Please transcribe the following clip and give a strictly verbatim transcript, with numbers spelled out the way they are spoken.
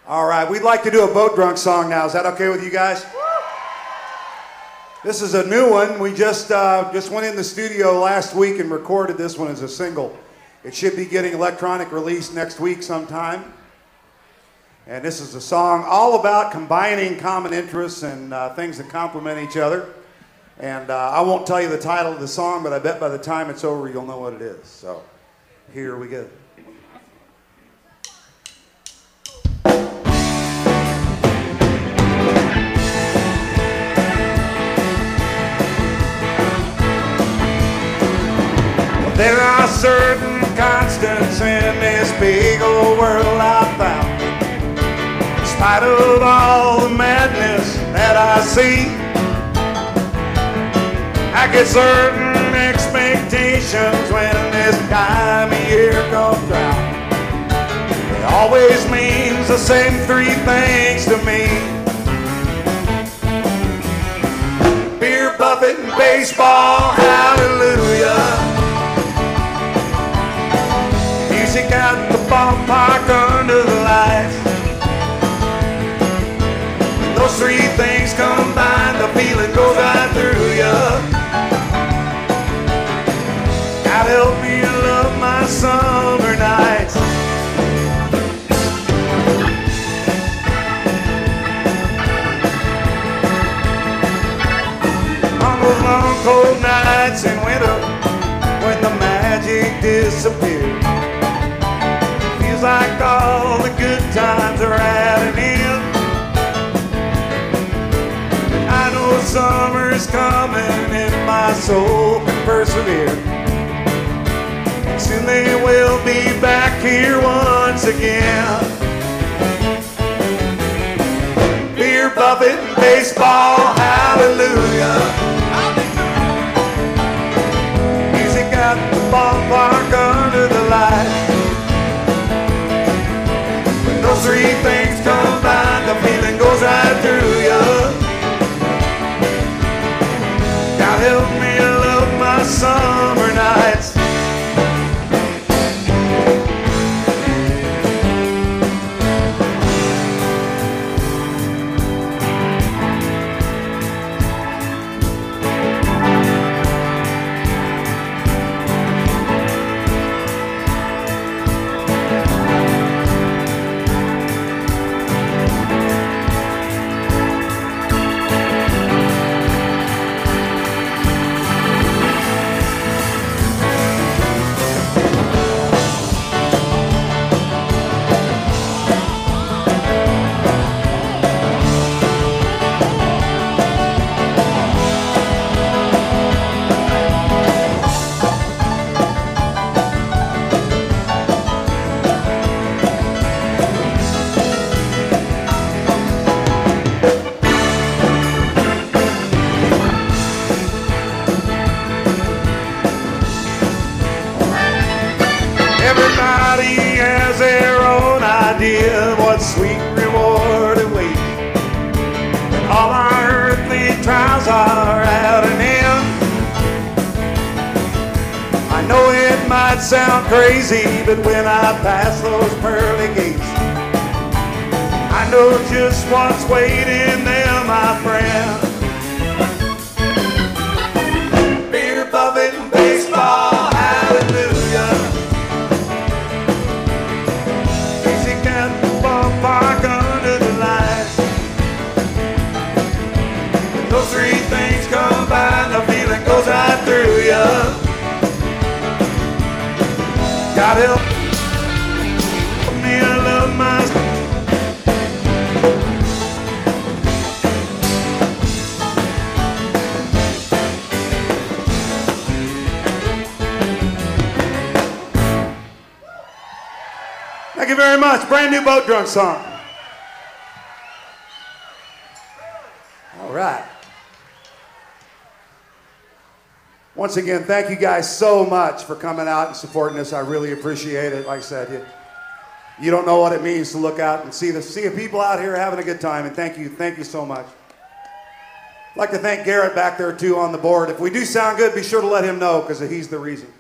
All right, we'd like to do a boat drunk song now. Is that okay with you guys? This is a new one. We just uh, just went in the studio last week and recorded this one as a single. It should be getting electronic release next week sometime. And this is a song all about combining common interests and uh, things that complement each other. And uh, I won't tell you the title of the song, but I bet by the time it's over, you'll know what it is. So here we go. There are certain constants in this big old world I've found. In spite of all the madness that I see, I get certain expectations when this time of year comes round. It always means the same three things to me: beer, buffet, and baseball, hallelujah. Music at the ballpark under the lights. Those three things combined, the feeling goes right through you. God help me love my summer nights. On those long cold nights in winter when the magic disappears, like all the good times are at an end. I know summer's coming and my soul can persevere. And soon they will be back here once again. Beer, buffet, and baseball, hallelujah. Music at the ballpark under the lights. Those three things combined, the feeling goes right through you. God help me love my summer nights. What sweet reward awaits when all our earthly trials are at an end. I know it might sound crazy, but when I pass those pearly gates, I know just what's waiting there, my friend. Beer, buffet, and baseball, hallelujah. Park under the lights. Those three things combined, the feeling goes right through you. God help me, I love my. Thank you very much. Brand new boat drunk song. All right. Once again, thank you guys so much for coming out and supporting us. I really appreciate it. Like I said, you, you don't know what it means to look out and see the see the people out here having a good time. And thank you, thank you so much. I'd like to thank Garrett back there too on the board. If we do sound good, be sure to let him know because he's the reason.